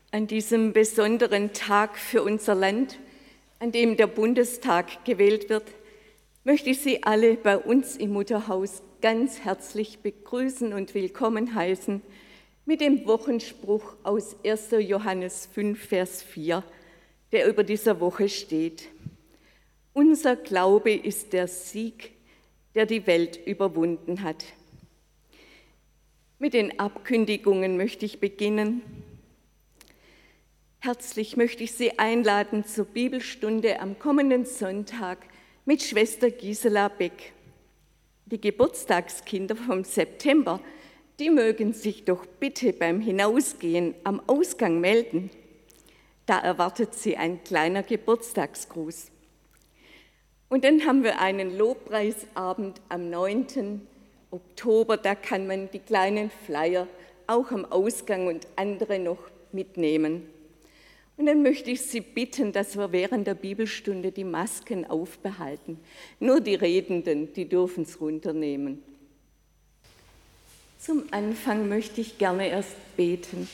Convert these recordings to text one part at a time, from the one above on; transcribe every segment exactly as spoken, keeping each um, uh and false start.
An diesem besonderen Tag für unser Land, an dem der Bundestag gewählt wird, möchte ich Sie alle bei uns im Mutterhaus ganz herzlich begrüßen und willkommen heißen mit dem Wochenspruch aus erster Johannes fünf, Vers vier, der über dieser Woche steht. Unser Glaube ist der Sieg, der die Welt überwunden hat. Mit den Abkündigungen möchte ich beginnen. Herzlich möchte ich Sie einladen zur Bibelstunde am kommenden Sonntag mit Schwester Gisela Beck. Die Geburtstagskinder vom September, die mögen sich doch bitte beim Hinausgehen am Ausgang melden. Da erwartet sie ein kleiner Geburtstagsgruß. Und dann haben wir einen Lobpreisabend am neunten Oktober. Da kann man die kleinen Flyer auch am Ausgang und andere noch mitnehmen. Und dann möchte ich Sie bitten, dass wir während der Bibelstunde die Masken aufbehalten. Nur die Redenden, die dürfen es runternehmen. Zum Anfang möchte ich gerne erst beten.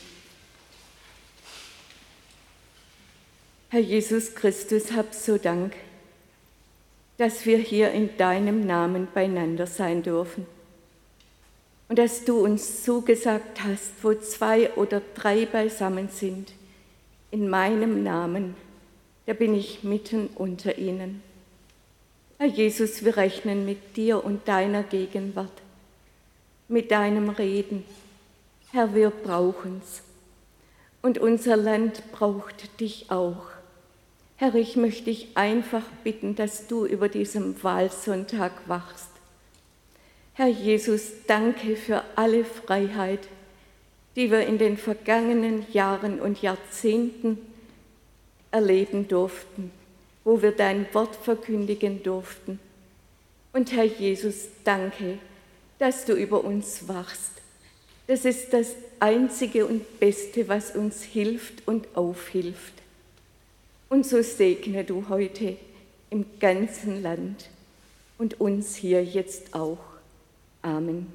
Herr Jesus Christus, hab so Dank, dass wir hier in deinem Namen beieinander sein dürfen. Und dass du uns zugesagt hast, wo zwei oder drei beisammen sind, in meinem Namen, da bin ich mitten unter ihnen. Herr Jesus, wir rechnen mit dir und deiner Gegenwart, mit deinem Reden. Herr, wir brauchen's. Und unser Land braucht dich auch. Herr, ich möchte dich einfach bitten, dass du über diesem Wahlsonntag wachst. Herr Jesus, danke für alle Freiheit, die wir in den vergangenen Jahren und Jahrzehnten erleben durften, wo wir dein Wort verkündigen durften. Und Herr Jesus, danke, dass du über uns wachst. Das ist das Einzige und Beste, was uns hilft und aufhilft. Und so segne du heute im ganzen Land und uns hier jetzt auch. Amen.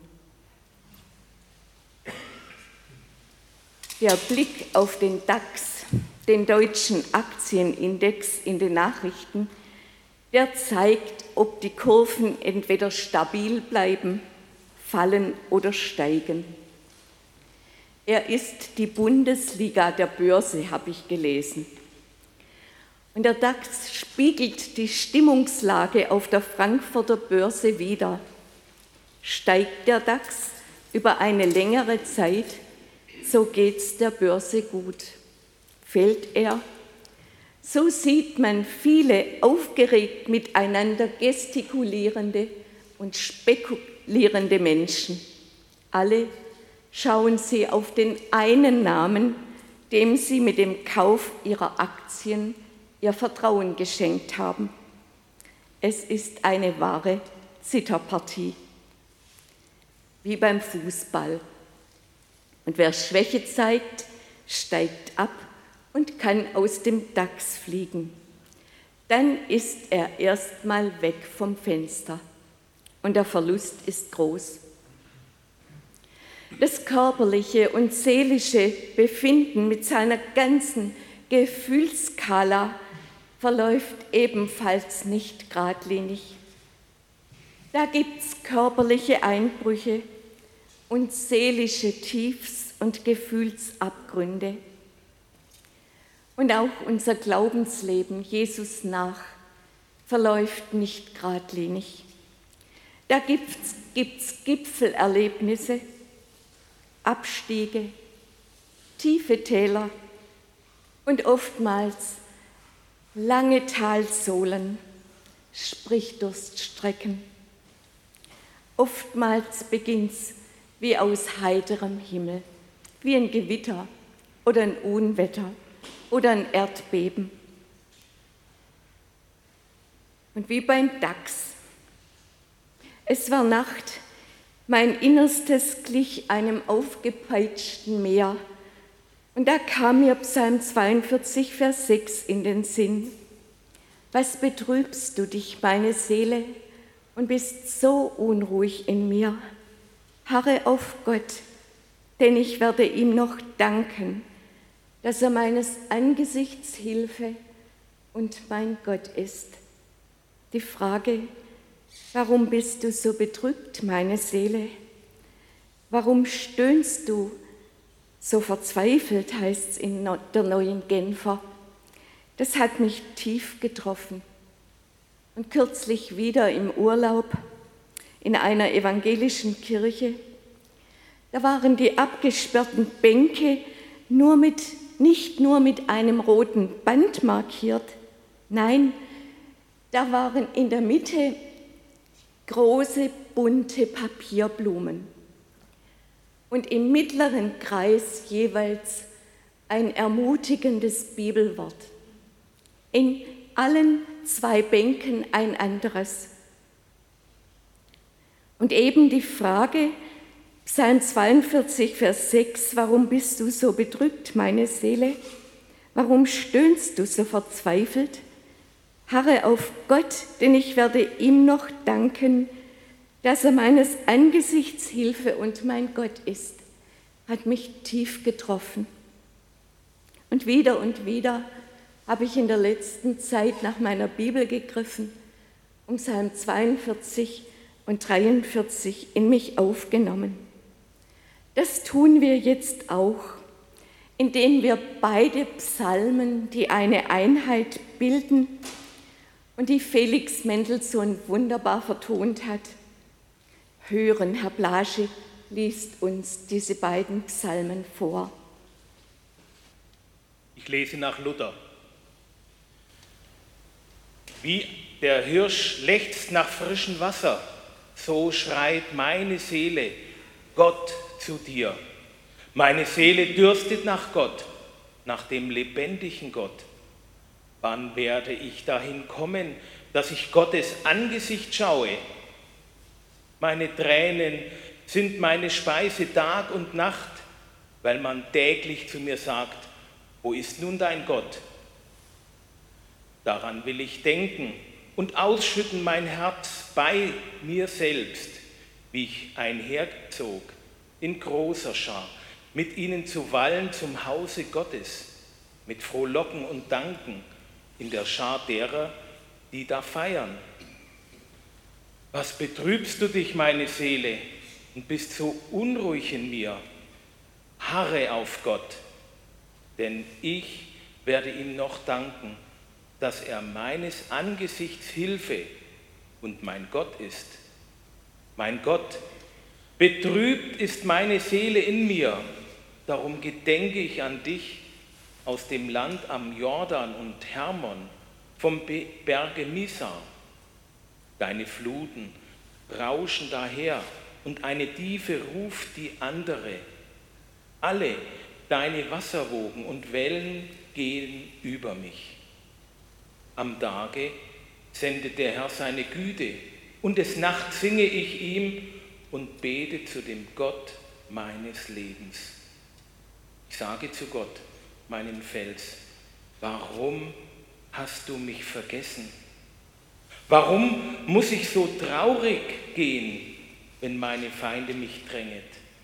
Der Blick auf den DAX, den deutschen Aktienindex in den Nachrichten, der zeigt, ob die Kurven entweder stabil bleiben, fallen oder steigen. Er ist die Bundesliga der Börse, habe ich gelesen. Und der DAX spiegelt die Stimmungslage auf der Frankfurter Börse wider. Steigt der DAX über eine längere Zeit, so geht's der Börse gut. Fällt er, so sieht man viele aufgeregt miteinander gestikulierende und spekulierende Menschen. Alle schauen sie auf den einen Namen, dem sie mit dem Kauf ihrer Aktien ihr Vertrauen geschenkt haben. Es ist eine wahre Zitterpartie, wie beim Fußball. Und wer Schwäche zeigt, steigt ab und kann aus dem DAX fliegen. Dann ist er erstmal weg vom Fenster und der Verlust ist groß. Das körperliche und seelische Befinden mit seiner ganzen Gefühlsskala verläuft ebenfalls nicht geradlinig. Da gibt es körperliche Einbrüche und seelische Tiefs- und Gefühlsabgründe. Und auch unser Glaubensleben Jesus nach verläuft nicht geradlinig. Da gibt es Gipfelerlebnisse, Abstiege, tiefe Täler und oftmals lange Talsohlen, sprich Durststrecken. Oftmals beginnt's wie aus heiterem Himmel, wie ein Gewitter oder ein Unwetter oder ein Erdbeben. Und wie beim DAX. Es war Nacht, mein Innerstes glich einem aufgepeitschten Meer. Und da kam mir Psalm zweiundvierzig, Vers sechs in den Sinn. Was betrübst du dich, meine Seele, und bist so unruhig in mir? Harre auf Gott, denn ich werde ihm noch danken, dass er meines Angesichts Hilfe und mein Gott ist. Die Frage, warum bist du so bedrückt, meine Seele? Warum stöhnst du so verzweifelt, heißt es in der Neuen Genfer. Das hat mich tief getroffen. Und kürzlich wieder im Urlaub in einer evangelischen Kirche, da waren die abgesperrten Bänke nur mit, nicht nur mit einem roten Band markiert, nein, da waren in der Mitte große bunte Papierblumen und im mittleren Kreis jeweils ein ermutigendes Bibelwort. In allen zwei Bänken ein anderes. Und eben die Frage, Psalm zweiundvierzig, Vers sechs, warum bist du so bedrückt, meine Seele? Warum stöhnst du so verzweifelt? Harre auf Gott, denn ich werde ihm noch danken, dass er meines Angesichts Hilfe und mein Gott ist, hat mich tief getroffen. Und wieder und wieder habe ich in der letzten Zeit nach meiner Bibel gegriffen, um Psalm zweiundvierzig und dreiundvierzig in mich aufgenommen. Das tun wir jetzt auch, indem wir beide Psalmen, die eine Einheit bilden und die Felix Mendelssohn wunderbar vertont hat, hören. Herr Blasche liest uns diese beiden Psalmen vor. Ich lese nach Luther. Wie der Hirsch lechzt nach frischem Wasser, so schreit meine Seele, Gott zu dir. Meine Seele dürstet nach Gott, nach dem lebendigen Gott. Wann werde ich dahin kommen, dass ich Gottes Angesicht schaue? Meine Tränen sind meine Speise Tag und Nacht, weil man täglich zu mir sagt, wo ist nun dein Gott? Daran will ich denken und ausschütten mein Herz bei mir selbst, wie ich einherzog in großer Schar, mit ihnen zu wallen zum Hause Gottes, mit Frohlocken und Danken in der Schar derer, die da feiern. Was betrübst du dich, meine Seele, und bist so unruhig in mir? Harre auf Gott, denn ich werde ihm noch danken, dass er meines Angesichts Hilfe und mein Gott ist. Mein Gott, betrübt ist meine Seele in mir, darum gedenke ich an dich aus dem Land am Jordan und Hermon, vom Berge Misar. Deine Fluten rauschen daher und eine Tiefe ruft die andere. Alle deine Wasserwogen und Wellen gehen über mich. Am Tage sendet der Herr seine Güte und des Nachts singe ich ihm und bete zu dem Gott meines Lebens. Ich sage zu Gott, meinem Fels, warum hast du mich vergessen? Warum muss ich so traurig gehen, wenn meine Feinde mich drängen?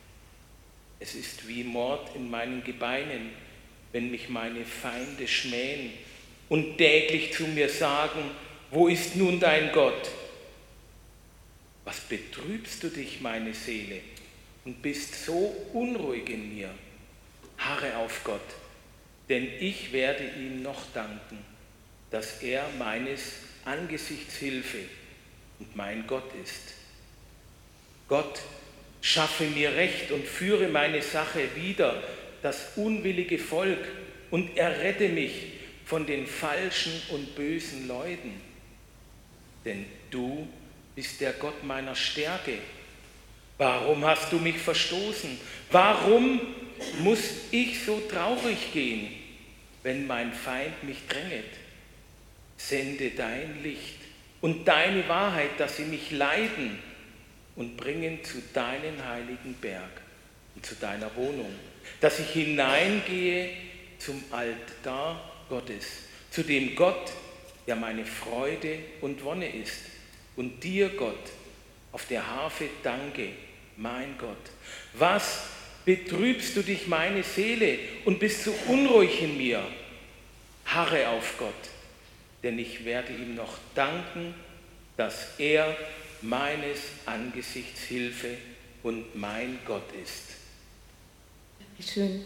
Es ist wie Mord in meinen Gebeinen, wenn mich meine Feinde schmähen und täglich zu mir sagen, wo ist nun dein Gott? Was betrübst du dich, meine Seele, und bist so unruhig in mir? Harre auf Gott, denn ich werde ihm noch danken, dass er meines Angesichts Hilfe und mein Gott ist. Gott, schaffe mir Recht und führe meine Sache wider, das unwillige Volk, und errette mich von den falschen und bösen Leuten. Denn du bist der Gott meiner Stärke. Warum hast du mich verstoßen? Warum muss ich so traurig gehen, wenn mein Feind mich dränget? Sende dein Licht und deine Wahrheit, dass sie mich leiten und bringen zu deinem heiligen Berg und zu deiner Wohnung, dass ich hineingehe zum Altar Gottes, zu dem Gott, der meine Freude und Wonne ist, und dir, Gott, auf der Harfe danke, mein Gott. Was betrübst du dich meine Seele und bist so unruhig in mir. Harre auf Gott, denn ich werde ihm noch danken, dass er meines Angesichts Hilfe und mein Gott ist. Schön.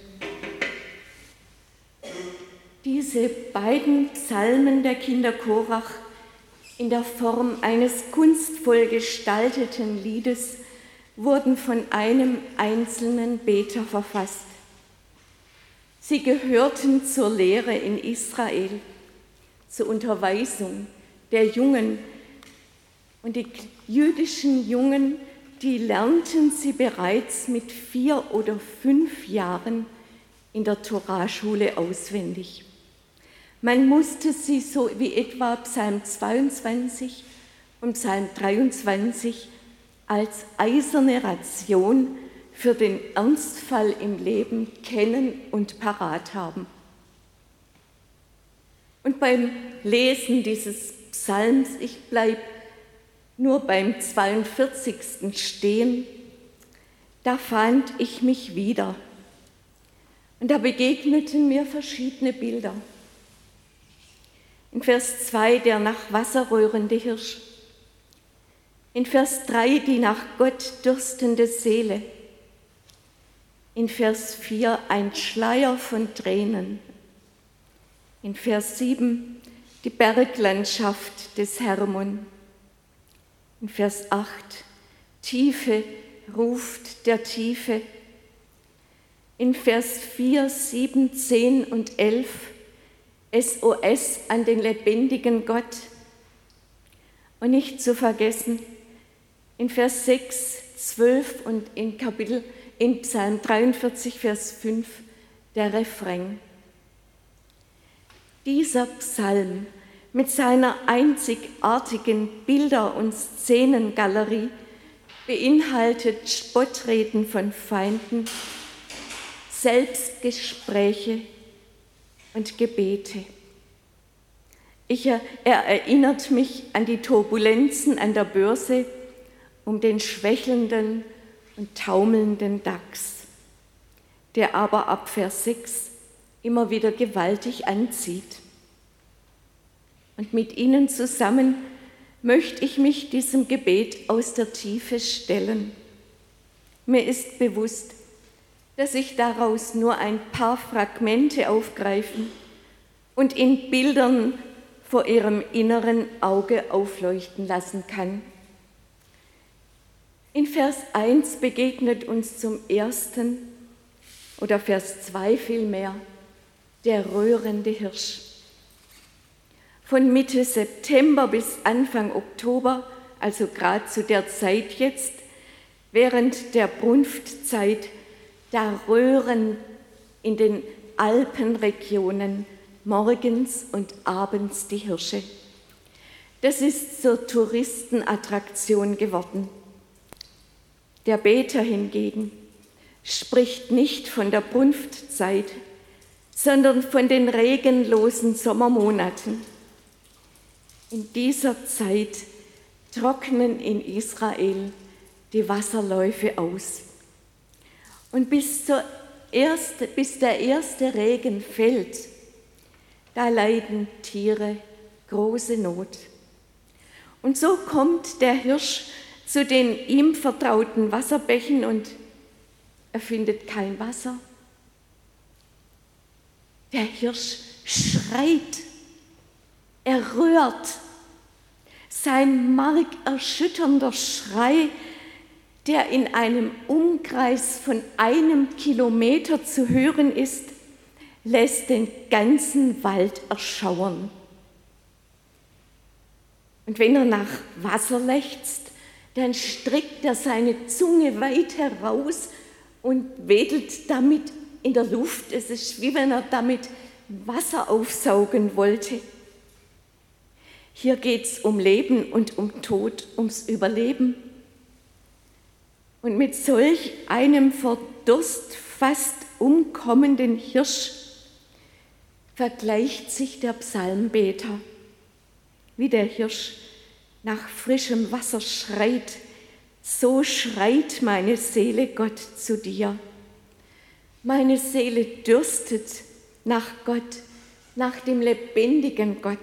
Diese beiden Psalmen der Kinder Korach in der Form eines kunstvoll gestalteten Liedes wurden von einem einzelnen Beter verfasst. Sie gehörten zur Lehre in Israel, zur Unterweisung der Jungen. Und die jüdischen Jungen, die lernten sie bereits mit vier oder fünf Jahren in der Toraschule auswendig. Man musste sie so wie etwa Psalm zweiundzwanzig und Psalm dreiundzwanzig als eiserne Ration für den Ernstfall im Leben kennen und parat haben. Und beim Lesen dieses Psalms, ich bleibe nur beim zweiundvierzigsten stehen, da fand ich mich wieder. Und da begegneten mir verschiedene Bilder. In Vers zwei der nach Wasser rührende Hirsch. In Vers drei die nach Gott dürstende Seele. In Vers vier ein Schleier von Tränen. In Vers sieben die Berglandschaft des Hermon. In Vers acht Tiefe ruft der Tiefe. In Vers vier, sieben, zehn und elf S O S an den lebendigen Gott. Und nicht zu vergessen, in Vers sechs, zwölf und in Kapitel, in Psalm dreiundvierzig, Vers fünf, der Refrain. Dieser Psalm mit seiner einzigartigen Bilder- und Szenengalerie beinhaltet Spottreden von Feinden, Selbstgespräche und Gebete. Ich, er erinnert mich an die Turbulenzen an der Börse um den schwächelnden und taumelnden DAX, der aber ab Vers sechs immer wieder gewaltig anzieht. Und mit Ihnen zusammen möchte ich mich diesem Gebet aus der Tiefe stellen. Mir ist bewusst, dass ich daraus nur ein paar Fragmente aufgreifen und in Bildern vor Ihrem inneren Auge aufleuchten lassen kann. In Vers eins begegnet uns zum ersten, oder Vers zwei vielmehr, der rührende Hirsch. Von Mitte September bis Anfang Oktober, also gerade zu der Zeit jetzt, während der Brunftzeit, da röhren in den Alpenregionen morgens und abends die Hirsche. Das ist zur Touristenattraktion geworden. Der Beter hingegen spricht nicht von der Brunftzeit, sondern von den regenlosen Sommermonaten. In dieser Zeit trocknen in Israel die Wasserläufe aus. Und bis, zur erste, bis der erste Regen fällt, da leiden Tiere große Not. Und so kommt der Hirsch zu den ihm vertrauten Wasserbächen und er findet kein Wasser. Der Hirsch schreit, er rührt. Sein markerschütternder Schrei, der in einem Umkreis von einem Kilometer zu hören ist, lässt den ganzen Wald erschauern. Und wenn er nach Wasser lechzt, dann streckt er seine Zunge weit heraus und wedelt damit in der Luft. Es ist wie wenn er damit Wasser aufsaugen wollte. Hier geht es um Leben und um Tod, ums Überleben. Und mit solch einem vor Durst fast umkommenden Hirsch vergleicht sich der Psalmbeter, wie der Hirsch nach frischem Wasser schreit, so schreit meine Seele Gott zu dir. Meine Seele dürstet nach Gott, nach dem lebendigen Gott.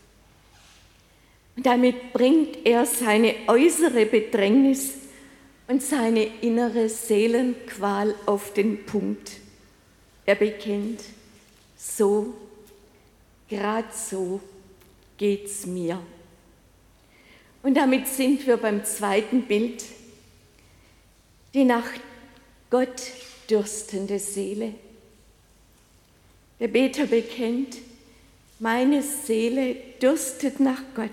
Und damit bringt er seine äußere Bedrängnis und seine innere Seelenqual auf den Punkt. Er bekennt, so, gerade so geht's mir. Und damit sind wir beim zweiten Bild, die nach Gott dürstende Seele. Der Beter bekennt, meine Seele dürstet nach Gott.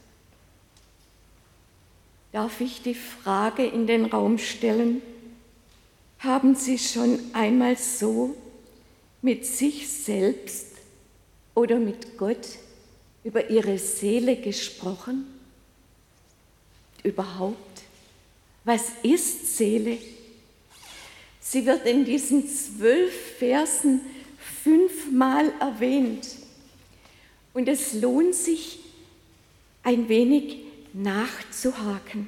Darf ich die Frage in den Raum stellen, haben Sie schon einmal so mit sich selbst oder mit Gott über Ihre Seele gesprochen? Überhaupt, was ist Seele? Sie wird in diesen zwölf Versen fünfmal erwähnt. Und es lohnt sich, ein wenig nachzuhaken.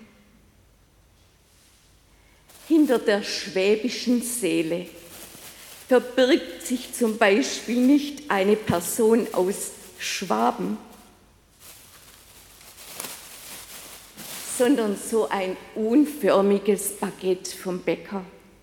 Hinter der schwäbischen Seele verbirgt sich zum Beispiel nicht eine Person aus Schwaben, sondern so ein unförmiges Baguette vom Bäcker.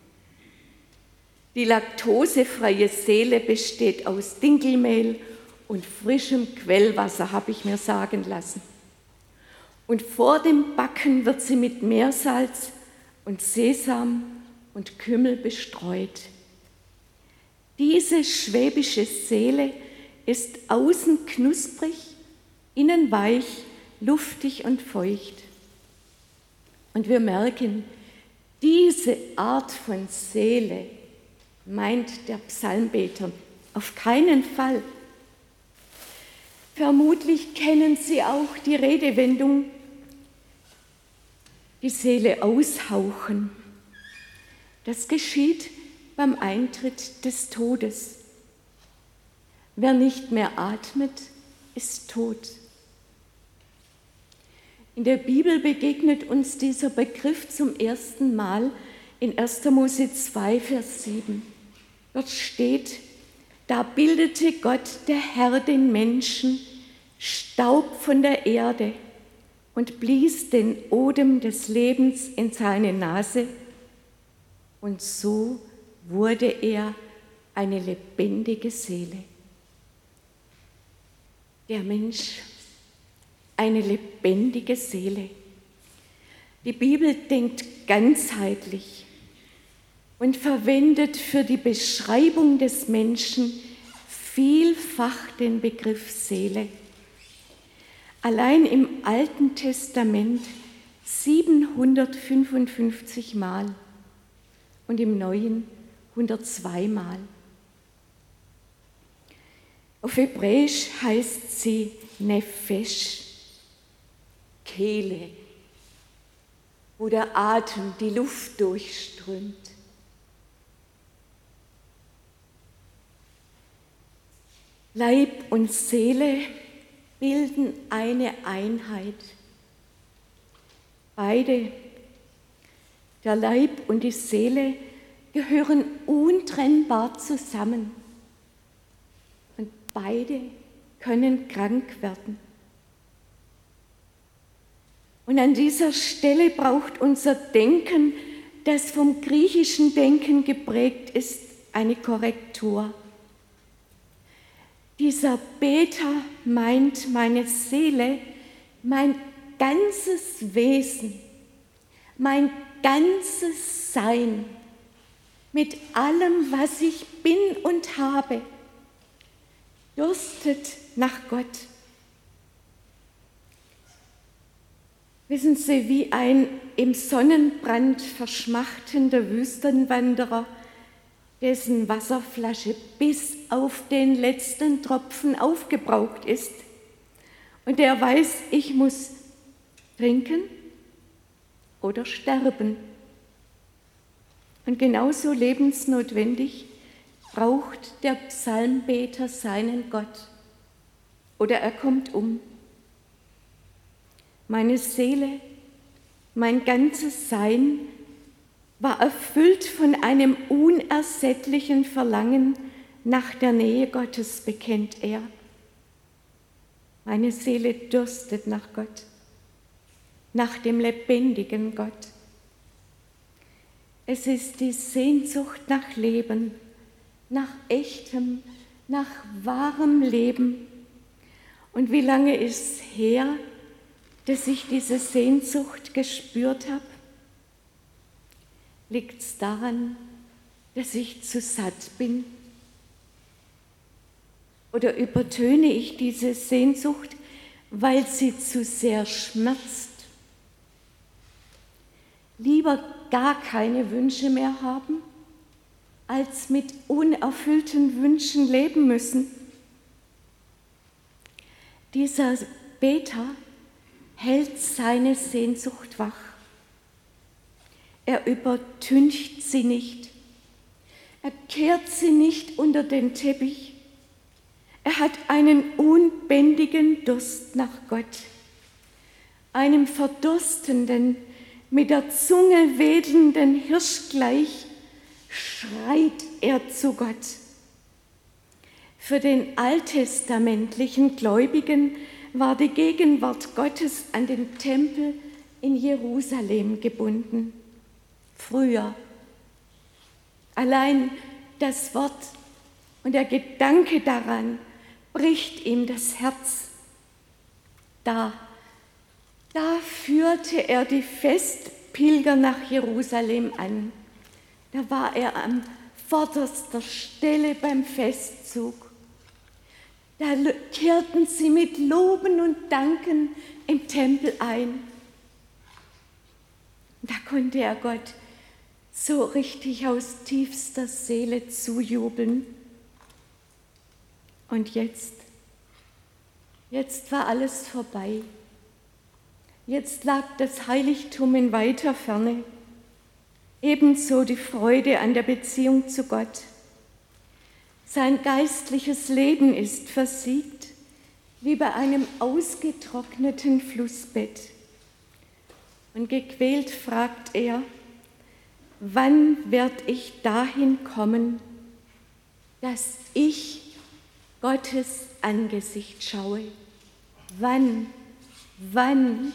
Die laktosefreie Seele besteht aus Dinkelmehl und frischem Quellwasser, habe ich mir sagen lassen. Und vor dem Backen wird sie mit Meersalz und Sesam und Kümmel bestreut. Diese schwäbische Seele ist außen knusprig, innen weich, luftig und feucht. Und wir merken, diese Art von Seele meint der Psalmbeter auf keinen Fall. Vermutlich kennen Sie auch die Redewendung, die Seele aushauchen. Das geschieht beim Eintritt des Todes. Wer nicht mehr atmet, ist tot. In der Bibel begegnet uns dieser Begriff zum ersten Mal in erster Mose zwei, Vers sieben. Dort steht, da bildete Gott, der Herr, den Menschen Staub von der Erde und blies den Odem des Lebens in seine Nase, und so wurde er eine lebendige Seele. Der Mensch, eine lebendige Seele. Die Bibel denkt ganzheitlich und verwendet für die Beschreibung des Menschen vielfach den Begriff Seele. Allein im Alten Testament siebenhundertfünfundfünfzig Mal und im Neuen hundertzwei Mal. Auf Hebräisch heißt sie Nefesh, Kehle, wo der Atem die Luft durchströmt. Leib und Seele bilden eine Einheit. Beide, der Leib und die Seele, gehören untrennbar zusammen. Und beide können krank werden. Und an dieser Stelle braucht unser Denken, das vom griechischen Denken geprägt ist, eine Korrektur. Dieser Beter meint meine Seele, mein ganzes Wesen, mein ganzes Sein, mit allem, was ich bin und habe, dürstet nach Gott. Wissen Sie, wie ein im Sonnenbrand verschmachtender Wüstenwanderer, dessen Wasserflasche bis auf den letzten Tropfen aufgebraucht ist und der weiß, ich muss trinken oder sterben. Und genauso lebensnotwendig braucht der Psalmbeter seinen Gott oder er kommt um. Meine Seele, mein ganzes Sein war erfüllt von einem unersättlichen Verlangen nach der Nähe Gottes, bekennt er. Meine Seele dürstet nach Gott, nach dem lebendigen Gott. Es ist die Sehnsucht nach Leben, nach echtem, nach wahrem Leben. Und wie lange ist es her, dass ich diese Sehnsucht gespürt habe? Liegt es daran, dass ich zu satt bin? Oder übertöne ich diese Sehnsucht, weil sie zu sehr schmerzt? Lieber gar keine Wünsche mehr haben, als mit unerfüllten Wünschen leben müssen. Dieser Beter hält seine Sehnsucht wach. Er übertüncht sie nicht. Er kehrt sie nicht unter den Teppich. Er hat einen unbändigen Durst nach Gott. Einem verdurstenden, mit der Zunge wedelnden Hirsch gleich schreit er zu Gott. Für den alttestamentlichen Gläubigen war die Gegenwart Gottes an den Tempel in Jerusalem gebunden. Früher. Allein das Wort und der Gedanke daran bricht ihm das Herz. Da, da führte er die Festpilger nach Jerusalem an. Da war er an vorderster Stelle beim Festzug. Da kehrten sie mit Loben und Danken im Tempel ein. Da konnte er Gott so richtig aus tiefster Seele zujubeln. Und jetzt, jetzt war alles vorbei. Jetzt lag das Heiligtum in weiter Ferne. Ebenso die Freude an der Beziehung zu Gott. Sein geistliches Leben ist versiegt, wie bei einem ausgetrockneten Flussbett. Und gequält fragt er, wann werd ich dahin kommen, dass ich Gottes Angesicht schaue? Wann? Wann?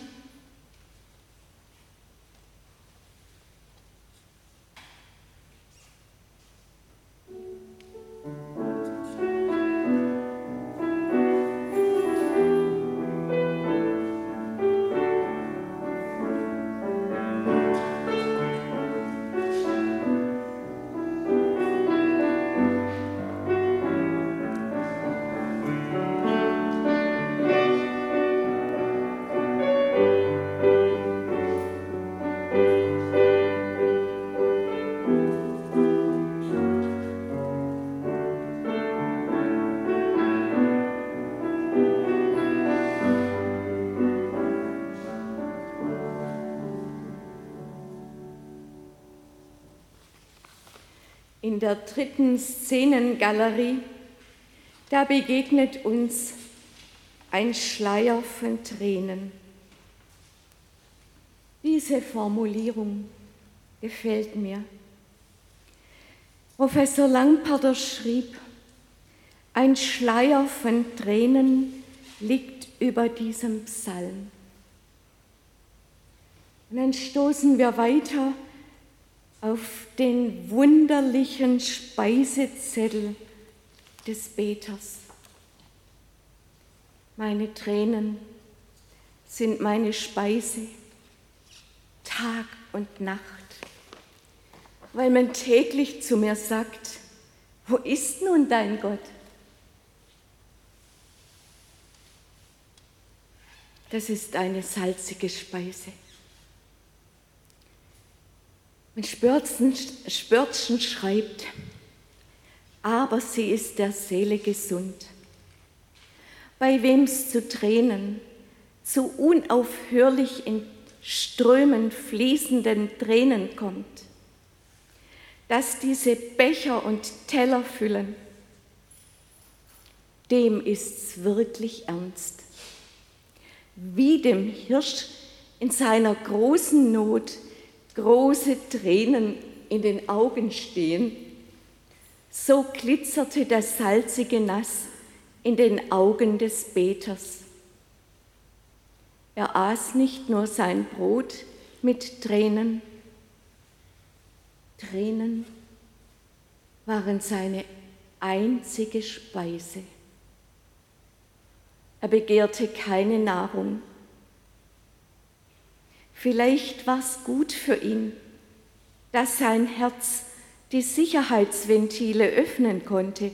In der dritten Szenengalerie, da begegnet uns ein Schleier von Tränen. Diese Formulierung gefällt mir. Professor Langparter schrieb, ein Schleier von Tränen liegt über diesem Psalm. Und dann stoßen wir weiter auf den wunderlichen Speisezettel des Beters. Meine Tränen sind meine Speise, Tag und Nacht, weil man täglich zu mir sagt, wo ist nun dein Gott? Das ist eine salzige Speise. Und Spörzen, Spörtchen schreibt, aber sie ist der Seele gesund. Bei wem's zu Tränen, zu unaufhörlich in Strömen fließenden Tränen kommt, dass diese Becher und Teller füllen, dem ist's wirklich ernst. Wie dem Hirsch in seiner großen Not große Tränen in den Augen stehen, so glitzerte das salzige Nass in den Augen des Beters. Er aß nicht nur sein Brot mit Tränen, Tränen waren seine einzige Speise. Er begehrte keine Nahrung. Vielleicht war es gut für ihn, dass sein Herz die Sicherheitsventile öffnen konnte.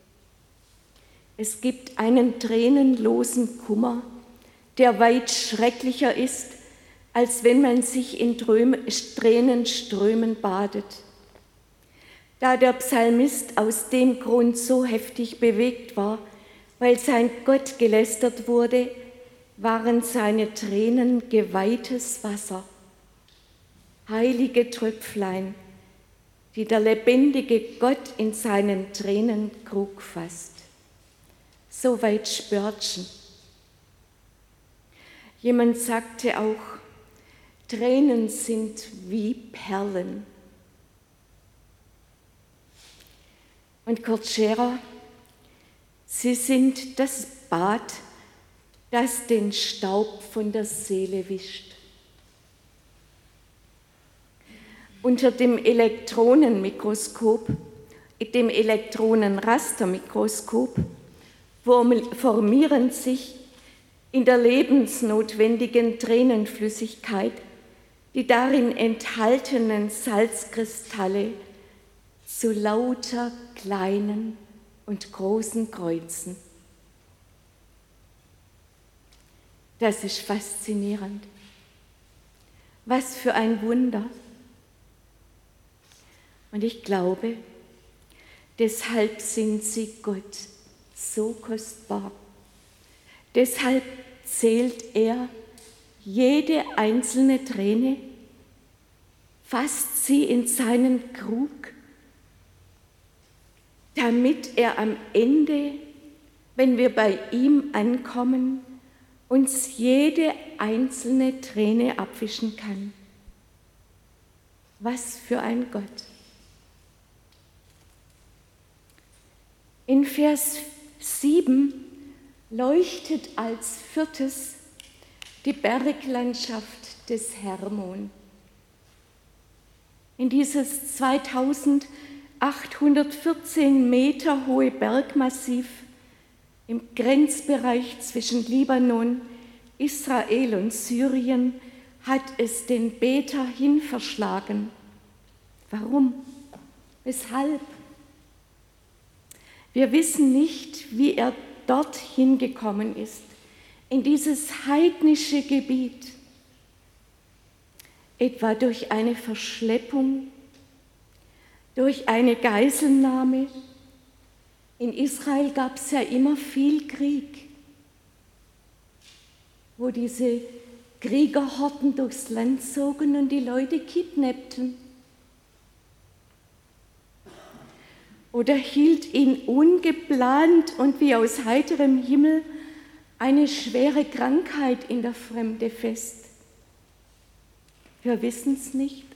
Es gibt einen tränenlosen Kummer, der weit schrecklicher ist, als wenn man sich in Tränenströmen badet. Da der Psalmist aus dem Grund so heftig bewegt war, weil sein Gott gelästert wurde, waren seine Tränen geweihtes Wasser, heilige Tröpflein, die der lebendige Gott in seinen Tränenkrug fasst. Soweit Spörtchen. Jemand sagte auch, Tränen sind wie Perlen. Und Kurt Scherer, sie sind das Bad, das den Staub von der Seele wischt. Unter dem Elektronenmikroskop, dem Elektronenrastermikroskop, formieren sich in der lebensnotwendigen Tränenflüssigkeit die darin enthaltenen Salzkristalle zu lauter kleinen und großen Kreuzen. Das ist faszinierend. Was für ein Wunder. Und ich glaube, deshalb sind sie Gott so kostbar. Deshalb zählt er jede einzelne Träne, fasst sie in seinen Krug, damit er am Ende, wenn wir bei ihm ankommen, uns jede einzelne Träne abwischen kann. Was für ein Gott. In Vers sieben leuchtet als viertes die Berglandschaft des Hermon. In dieses zweitausendachthundertvierzehn Meter hohe Bergmassiv im Grenzbereich zwischen Libanon, Israel und Syrien hat es den Beter hinverschlagen. Warum? Weshalb? Wir wissen nicht, wie er dorthin gekommen ist, in dieses heidnische Gebiet, etwa durch eine Verschleppung, durch eine Geiselnahme. In Israel gab es ja immer viel Krieg, wo diese Kriegerhorden durchs Land zogen und die Leute kidnappten. Oder hielt ihn ungeplant und wie aus heiterem Himmel eine schwere Krankheit in der Fremde fest. Wir wissen es nicht.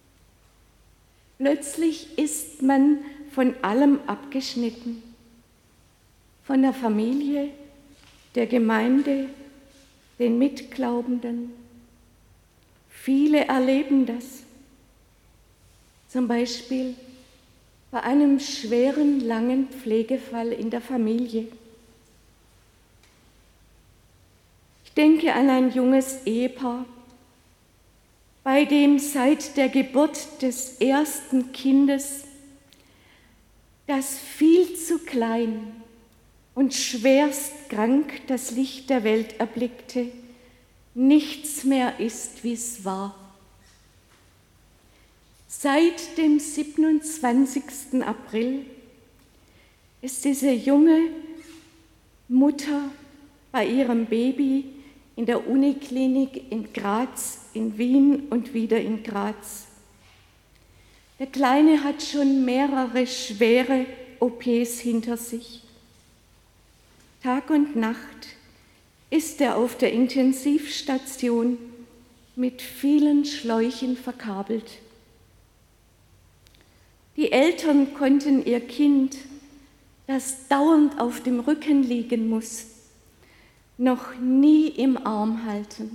Plötzlich ist man von allem abgeschnitten. Von der Familie, der Gemeinde, den Mitglaubenden. Viele erleben das. Zum Beispiel bei einem schweren, langen Pflegefall in der Familie. Ich denke an ein junges Ehepaar, bei dem seit der Geburt des ersten Kindes, das viel zu klein und schwerst krank das Licht der Welt erblickte, nichts mehr ist, wie es war. Seit dem siebenundzwanzigsten April ist diese junge Mutter bei ihrem Baby in der Uniklinik in Graz, in Wien und wieder in Graz. Der Kleine hat schon mehrere schwere O Ps hinter sich. Tag und Nacht ist er auf der Intensivstation mit vielen Schläuchen verkabelt. Die Eltern konnten ihr Kind, das dauernd auf dem Rücken liegen muss, noch nie im Arm halten.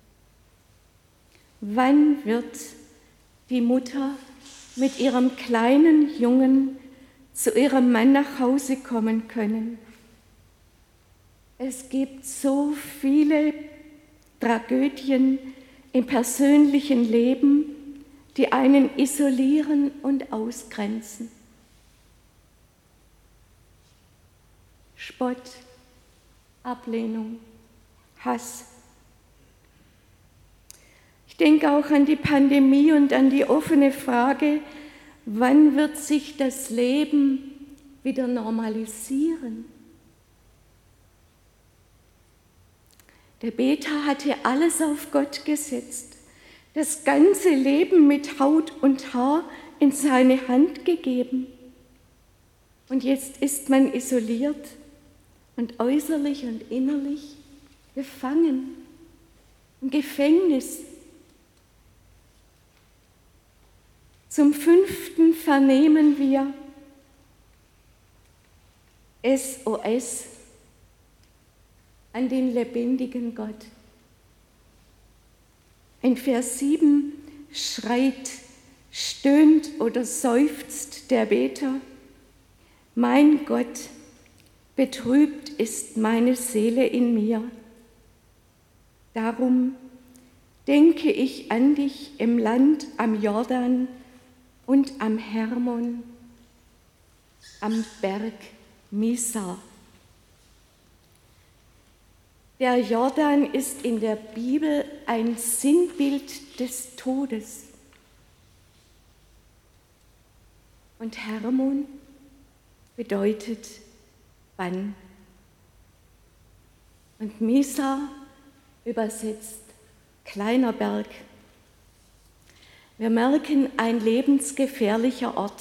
Wann wird die Mutter mit ihrem kleinen Jungen zu ihrem Mann nach Hause kommen können? Es gibt so viele Tragödien im persönlichen Leben, die einen isolieren und ausgrenzen. Spott, Ablehnung, Hass. Ich denke auch an die Pandemie und an die offene Frage, wann wird sich das Leben wieder normalisieren? Der Beter hatte alles auf Gott gesetzt, das ganze Leben mit Haut und Haar in seine Hand gegeben. Und jetzt ist man isoliert und äußerlich und innerlich gefangen im Gefängnis. Zum fünften vernehmen wir S O S an den lebendigen Gott. In Vers sieben schreit, stöhnt oder seufzt der Beter: Mein Gott, betrübt ist meine Seele in mir. Darum denke ich an dich im Land am Jordan und am Hermon, am Berg Misar. Der Jordan ist in der Bibel ein Sinnbild des Todes. Und Hermon bedeutet Bann. Und Misar übersetzt kleiner Berg. Wir merken, ein lebensgefährlicher Ort.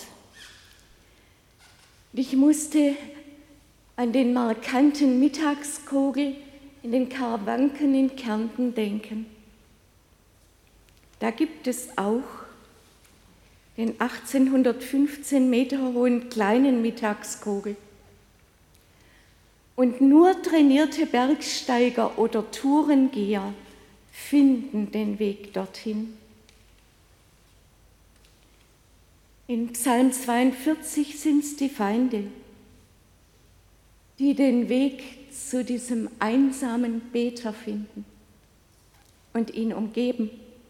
Ich musste an den markanten Mittagskogel in den Karawanken in Kärnten denken. Da gibt es auch den achtzehnhundertfünfzehn Meter hohen kleinen Mittagskogel. Und nur trainierte Bergsteiger oder Tourengeher finden den Weg dorthin. In Psalm zweiundvierzig sind es die Feinde, die den Weg zu diesem einsamen Beter finden und ihn umgeben.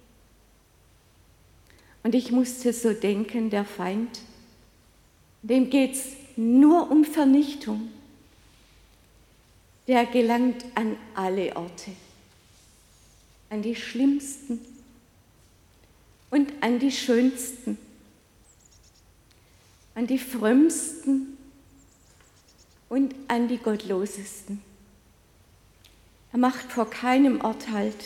Und ich musste so denken, der Feind, dem geht es nur um Vernichtung. Der gelangt an alle Orte, an die schlimmsten und an die schönsten, an die frömmsten und an die gottlosesten. Er macht vor keinem Ort Halt.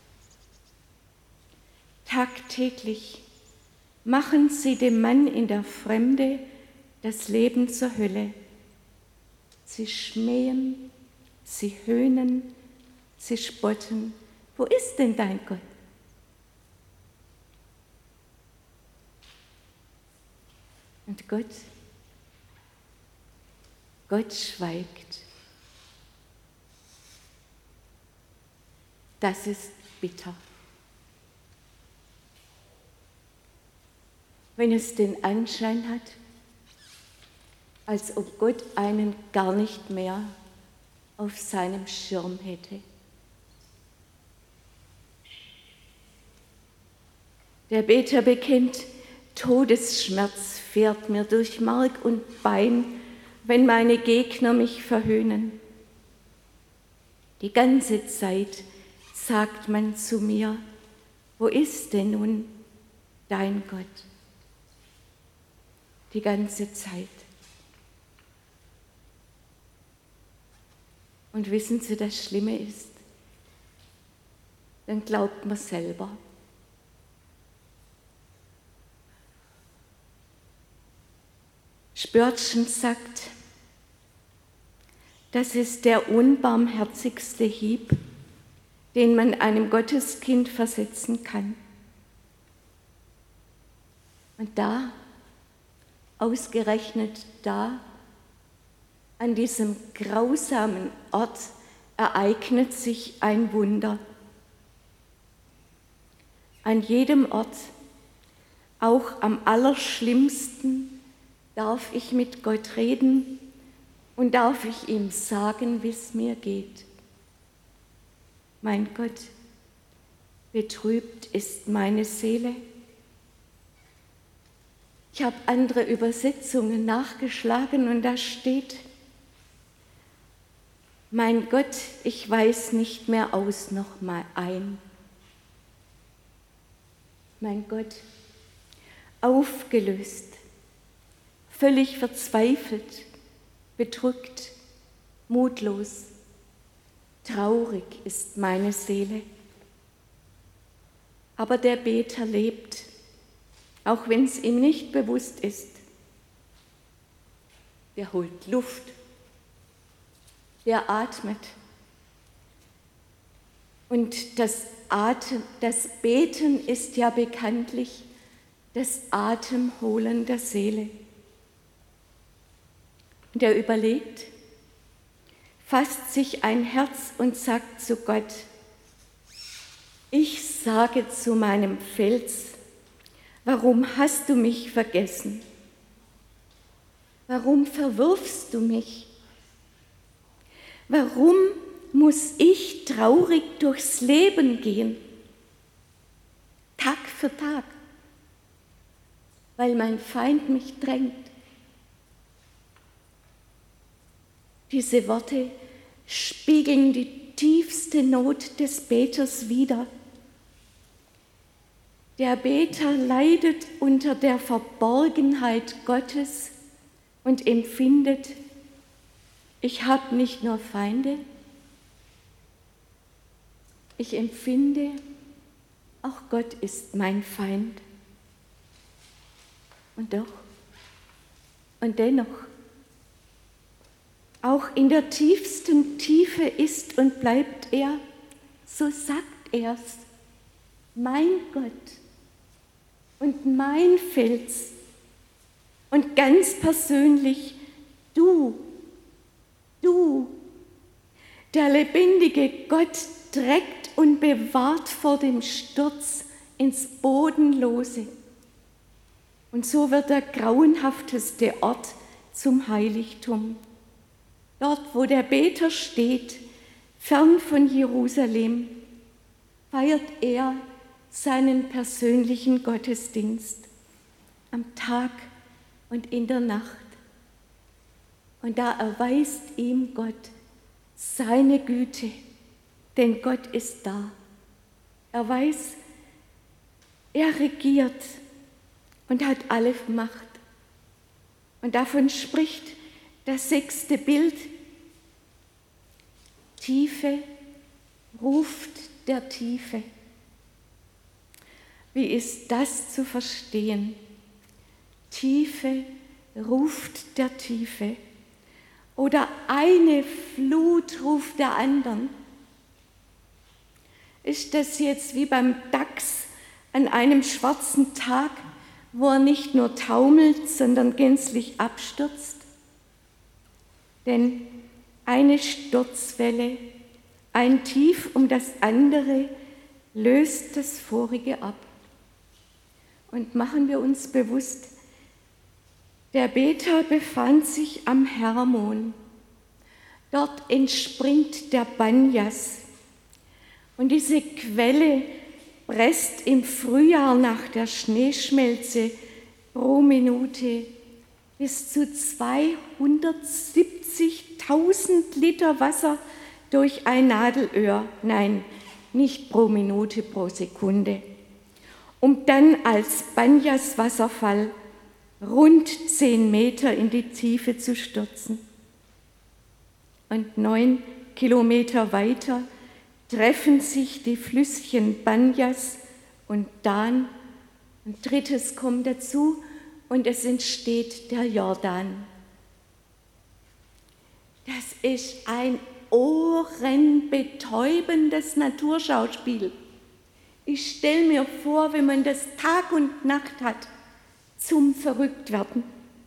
Tagtäglich machen sie dem Mann in der Fremde das Leben zur Hölle. Sie schmähen, sie höhnen, sie spotten. Wo ist denn dein Gott? Und Gott, Gott schweigt. Das ist bitter. Wenn es den Anschein hat, als ob Gott einen gar nicht mehr auf seinem Schirm hätte. Der Beter bekennt, Todesschmerz fährt mir durch Mark und Bein, wenn meine Gegner mich verhöhnen. Die ganze Zeit sagt man zu mir, wo ist denn nun dein Gott? Die ganze Zeit. Und wissen Sie, das Schlimme ist, dann glaubt man selber. Spörtchen sagt, das ist der unbarmherzigste Hieb, den man einem Gotteskind versetzen kann. Und da, ausgerechnet da, an diesem grausamen Ort ereignet sich ein Wunder. An jedem Ort, auch am allerschlimmsten, darf ich mit Gott reden und darf ich ihm sagen, wie es mir geht. Mein Gott, betrübt ist meine Seele. Ich habe andere Übersetzungen nachgeschlagen und da steht: Mein Gott, ich weiß nicht mehr aus noch mal ein. Mein Gott, aufgelöst, völlig verzweifelt, bedrückt, mutlos, traurig ist meine Seele. Aber der Beter lebt, auch wenn es ihm nicht bewusst ist. Der holt Luft, der atmet. Und das, Atem, das Beten ist ja bekanntlich das Atemholen der Seele. Und er überlegt, fasst sich ein Herz und sagt zu Gott: Ich sage zu meinem Fels, warum hast du mich vergessen? Warum verwirfst du mich? Warum muss ich traurig durchs Leben gehen, Tag für Tag, weil mein Feind mich drängt? Diese Worte spiegeln die tiefste Not des Beters wider. Der Beter leidet unter der Verborgenheit Gottes und empfindet: Ich habe nicht nur Feinde, ich empfinde, auch Gott ist mein Feind. Und doch, und dennoch, auch in der tiefsten Tiefe ist und bleibt er, so sagt er's, mein Gott und mein Fels und ganz persönlich du, du, der lebendige Gott trägt und bewahrt vor dem Sturz ins Bodenlose. Und so wird der grauenhafteste Ort zum Heiligtum. Dort, wo der Beter steht, fern von Jerusalem, feiert er seinen persönlichen Gottesdienst am Tag und in der Nacht. Und da erweist ihm Gott seine Güte, denn Gott ist da. Er weiß, er regiert und hat alle Macht. Und davon spricht das sechste Bild: Tiefe ruft der Tiefe. Wie ist das zu verstehen? Tiefe ruft der Tiefe. Oder eine Flut ruft der anderen. Ist das jetzt wie beim Dachs an einem schwarzen Tag, wo er nicht nur taumelt, sondern gänzlich abstürzt? Denn eine Sturzwelle, ein Tief um das andere, löst das vorige ab. Und machen wir uns bewusst, der Beter befand sich am Hermon. Dort entspringt der Banjas. Und diese Quelle presst im Frühjahr nach der Schneeschmelze pro Minute bis zu zweihundertsiebzigtausend Liter Wasser durch ein Nadelöhr, nein, nicht pro Minute, pro Sekunde, um dann als Banjas-Wasserfall rund zehn Meter in die Tiefe zu stürzen. Und neun Kilometer weiter treffen sich die Flüsschen Banjas und Dan. Ein drittes kommt dazu und es entsteht der Jordan. Das ist ein ohrenbetäubendes Naturschauspiel. Ich stelle mir vor, wenn man das Tag und Nacht hat, zum Verrücktwerden.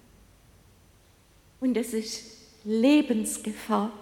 Und es ist Lebensgefahr.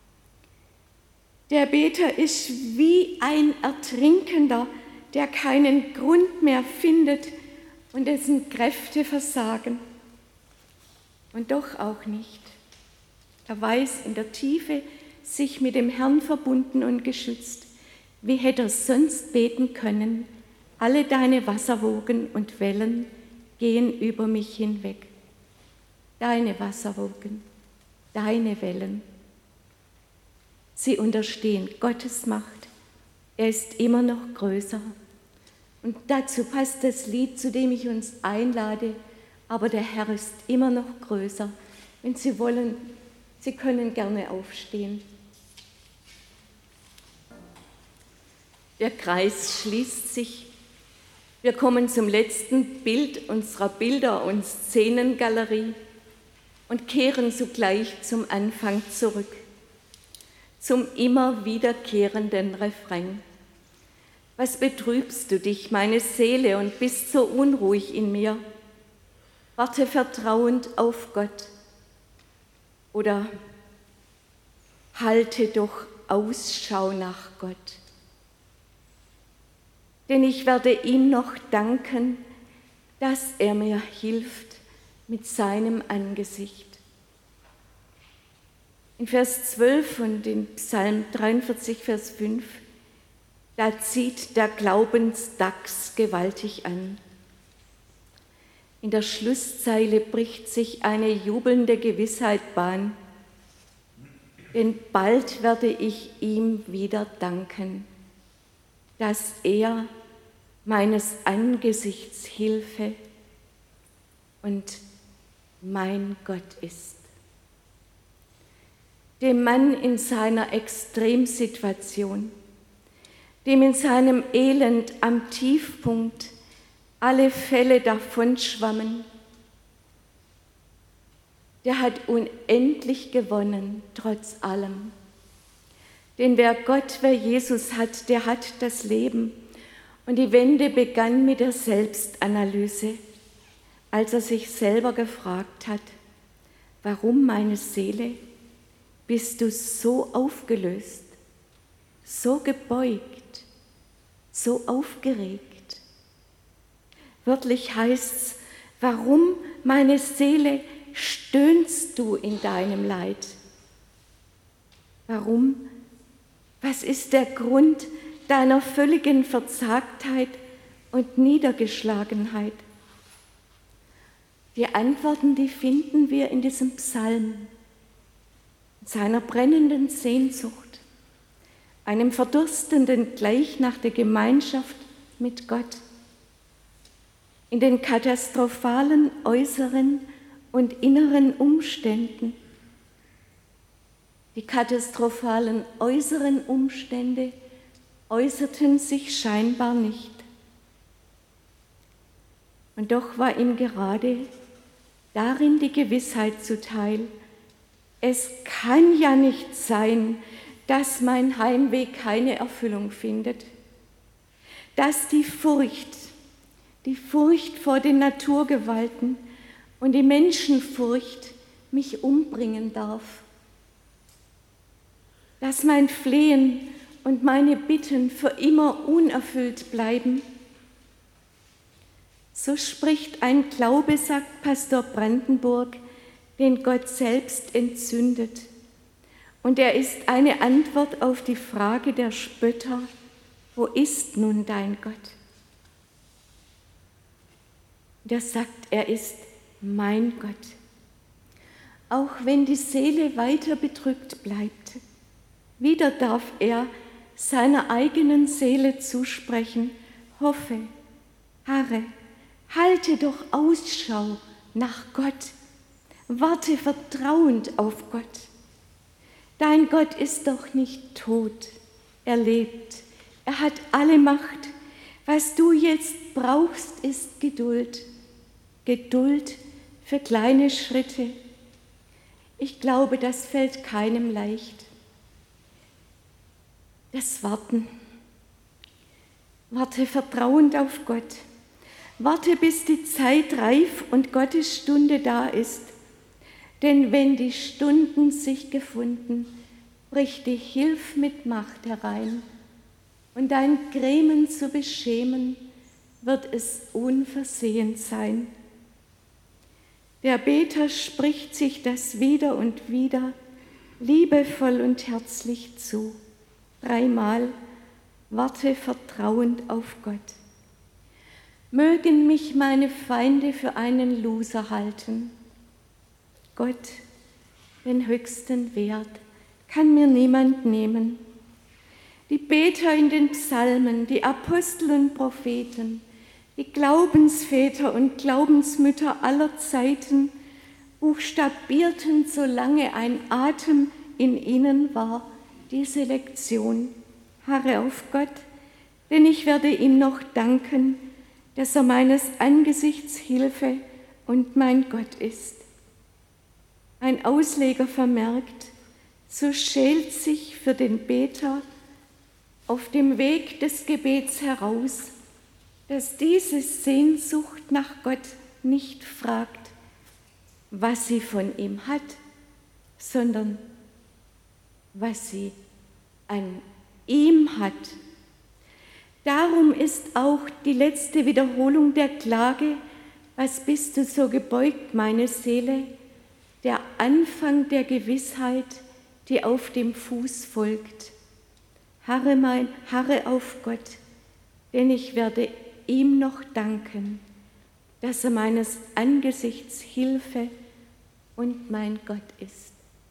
Der Beter ist wie ein Ertrinkender, der keinen Grund mehr findet und dessen Kräfte versagen. Und doch auch nicht. Er weiß in der Tiefe, sich mit dem Herrn verbunden und geschützt. Wie hätte er sonst beten können? Alle deine Wasserwogen und Wellen gehen über mich hinweg. Deine Wasserwogen, deine Wellen. Sie unterstehen Gottes Macht. Er ist immer noch größer. Und dazu passt das Lied, zu dem ich uns einlade. Aber der Herr ist immer noch größer. Wenn Sie wollen, Sie können gerne aufstehen. Der Kreis schließt sich. Wir kommen zum letzten Bild unserer Bilder- und Szenengalerie und kehren zugleich zum Anfang zurück, zum immer wiederkehrenden Refrain. Was betrübst du dich, meine Seele, und bist so unruhig in mir? Warte vertrauend auf Gott. Oder halte doch Ausschau nach Gott. Denn ich werde ihm noch danken, dass er mir hilft mit seinem Angesicht. In Vers zwölf und in Psalm dreiundvierzig, Vers fünf, da zieht der Glaubensdachs gewaltig an. In der Schlusszeile bricht sich eine jubelnde Gewissheit Bahn, denn bald werde ich ihm wieder danken, dass er meines Angesichts Hilfe und mein Gott ist. Dem Mann in seiner Extremsituation, dem in seinem Elend am Tiefpunkt alle Fälle davonschwammen, der hat unendlich gewonnen, trotz allem. Denn wer Gott, wer Jesus hat, der hat das Leben. Und die Wende begann mit der Selbstanalyse, als er sich selber gefragt hat, warum, meine Seele, bist du so aufgelöst, so gebeugt, so aufgeregt? Wörtlich heißt's, warum, meine Seele, stöhnst du in deinem Leid? Warum? Was ist der Grund deiner völligen Verzagtheit und Niedergeschlagenheit? Die Antworten, die finden wir in diesem Psalm, in seiner brennenden Sehnsucht, einem Verdurstenden gleich nach der Gemeinschaft mit Gott, in den katastrophalen äußeren und inneren Umständen. Die katastrophalen äußeren Umstände äußerten sich scheinbar nicht. Und doch war ihm gerade darin die Gewissheit zuteil, es kann ja nicht sein, dass mein Heimweg keine Erfüllung findet, dass die Furcht, die Furcht vor den Naturgewalten und die Menschenfurcht mich umbringen darf, dass mein Flehen und meine Bitten für immer unerfüllt bleiben. So spricht ein Glaube, sagt Pastor Brandenburg, den Gott selbst entzündet. Und er ist eine Antwort auf die Frage der Spötter, wo ist nun dein Gott? Und er sagt, er ist mein Gott. Auch wenn die Seele weiter bedrückt bleibt, wieder darf er seiner eigenen Seele zusprechen, hoffe, harre, halte doch Ausschau nach Gott, warte vertrauend auf Gott. Dein Gott ist doch nicht tot, er lebt, er hat alle Macht. Was du jetzt brauchst, ist Geduld. Geduld für kleine Schritte. Ich glaube, das fällt keinem leicht. Das Warten. Warte vertrauend auf Gott. Warte, bis die Zeit reif und Gottes Stunde da ist. Denn wenn die Stunden sich gefunden, bricht die Hilf mit Macht herein. Und dein Grämen zu beschämen, wird es unversehens sein. Der Beter spricht sich das wieder und wieder liebevoll und herzlich zu. Dreimal: Warte vertrauend auf Gott. Mögen mich meine Feinde für einen Loser halten. Gott, den höchsten Wert, kann mir niemand nehmen. Die Beter in den Psalmen, die Apostel und Propheten, die Glaubensväter und Glaubensmütter aller Zeiten buchstabierten, solange ein Atem in ihnen war, diese Lektion: Harre auf Gott, denn ich werde ihm noch danken, dass er meines Angesichts Hilfe und mein Gott ist. Ein Ausleger vermerkt: So schält sich für den Beter auf dem Weg des Gebets heraus, dass diese Sehnsucht nach Gott nicht fragt, was sie von ihm hat, sondern was sie an ihm hat. Darum ist auch die letzte Wiederholung der Klage: Was bist du so gebeugt, meine Seele? Der Anfang der Gewissheit, die auf dem Fuß folgt. Harre, mein, harre auf Gott, denn ich werde ihm noch danken, dass er meines Angesichts Hilfe und mein Gott ist.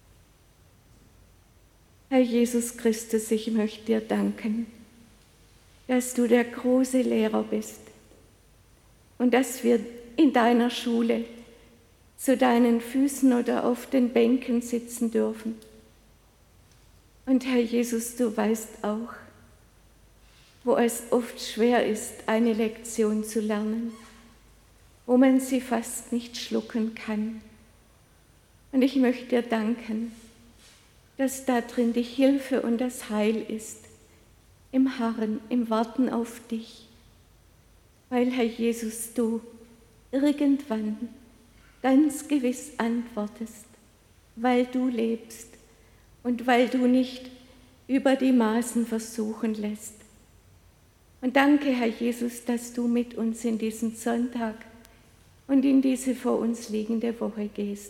Herr Jesus Christus, ich möchte dir danken, dass du der große Lehrer bist und dass wir in deiner Schule zu deinen Füßen oder auf den Bänken sitzen dürfen. Und Herr Jesus, du weißt auch, wo es oft schwer ist, eine Lektion zu lernen, wo man sie fast nicht schlucken kann. Und ich möchte dir danken, dass da drin die Hilfe und das Heil ist, im Harren, im Warten auf dich, weil, Herr Jesus, du irgendwann ganz gewiss antwortest, weil du lebst und weil du nicht über die Maßen versuchen lässt. Und danke, Herr Jesus, dass du mit uns in diesen Sonntag und in diese vor uns liegende Woche gehst.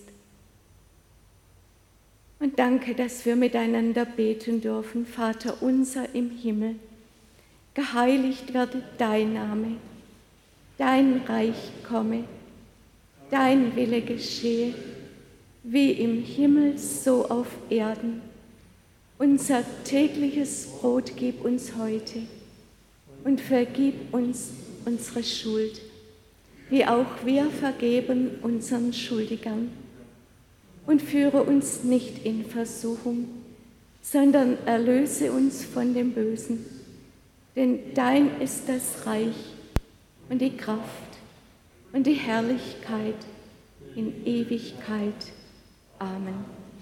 Und danke, dass wir miteinander beten dürfen: Vater unser im Himmel, geheiligt werde dein Name, dein Reich komme, dein Wille geschehe, wie im Himmel so auf Erden. Unser tägliches Brot gib uns heute und vergib uns unsere Schuld, wie auch wir vergeben unseren Schuldigern. Und führe uns nicht in Versuchung, sondern erlöse uns von dem Bösen. Denn dein ist das Reich und die Kraft und die Herrlichkeit in Ewigkeit. Amen.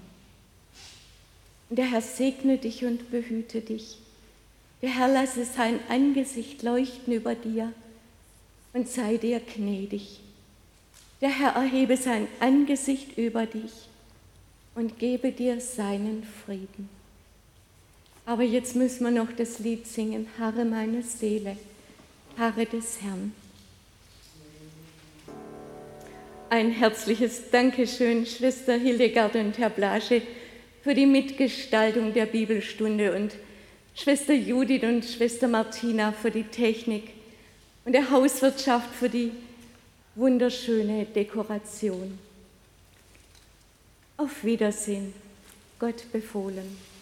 Und der Herr segne dich und behüte dich. Der Herr lasse sein Angesicht leuchten über dir und sei dir gnädig. Der Herr erhebe sein Angesicht über dich und gebe dir seinen Frieden. Aber jetzt müssen wir noch das Lied singen: Harre meine Seele, harre des Herrn. Ein herzliches Dankeschön, Schwester Hildegard und Herr Blasche, für die Mitgestaltung der Bibelstunde und Schwester Judith und Schwester Martina für die Technik und der Hauswirtschaft für die wunderschöne Dekoration. Auf Wiedersehen, Gott befohlen.